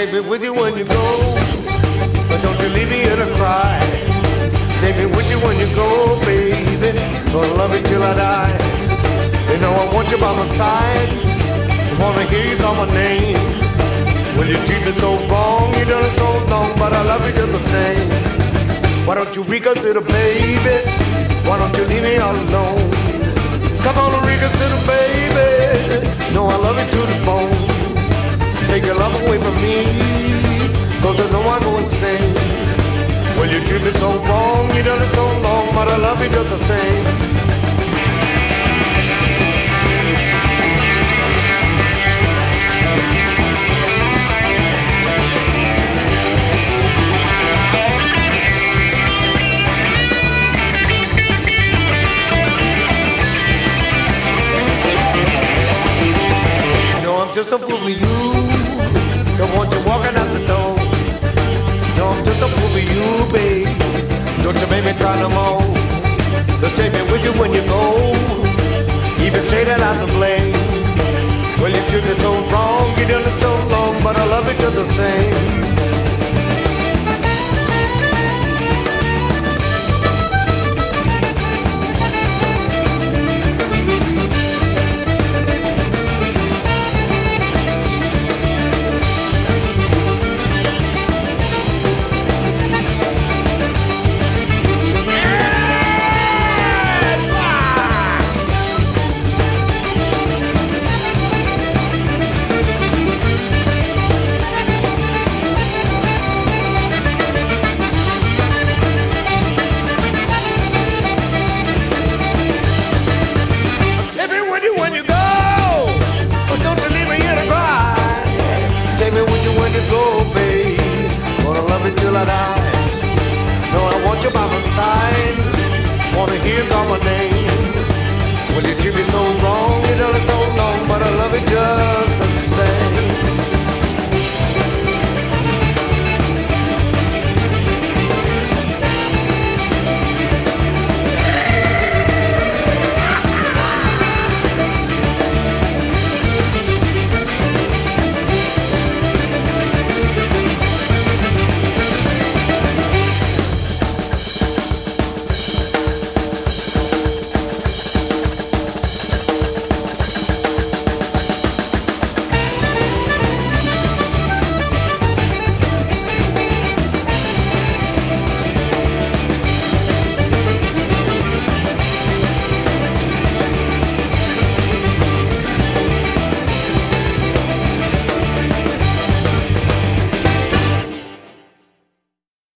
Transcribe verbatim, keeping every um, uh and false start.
take me with you when you go, but don't you leave me here to cry. Take me with you when you go, baby, gonna love you till I die. You know I want you by my side, I wanna hear you call my name. Well, you treat me so wrong, you done it so long, but I love you just the same. Why don't you reconsider, baby? Why don't you leave me all alone? Come on and reconsider, baby. No, I love you to the bone. Take your love away from me, cause I know I go insane. Well, you treat me so wrong, you done it so long, but I love you just the same. Just a fool for you, don't want you walking out the door. No, I'm just a fool for you, babe. Don't you make me cry no more. Just take me with you when you go. Even say that I'm to blame. Well, you treat me so wrong, you done it so long, but I love you just the same. Go, babe, gonna love you till I die. No, I want you by my side, wanna hear you call my name. Well, you treat me so wrong, you done it so long,